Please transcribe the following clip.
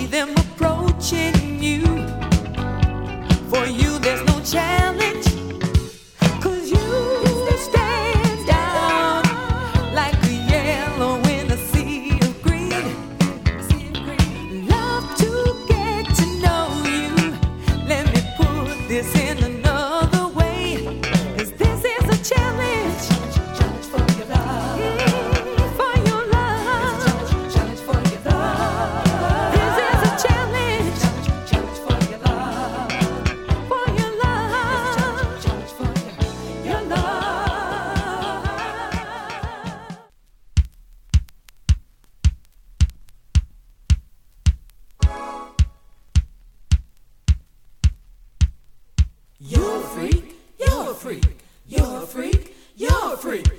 them approaching you. For you, there's no challenge, 'cause you stand out like a yellow in a sea of green. Love to get to know you. Let me put this in another way, 'cause this is a challenge. Challenge for your love. For your love. Challenge for your love. This is a challenge. Challenge for your love. For your love. Challenge for your love. You're a freak, you're a freak, you're a freak, you're a freak.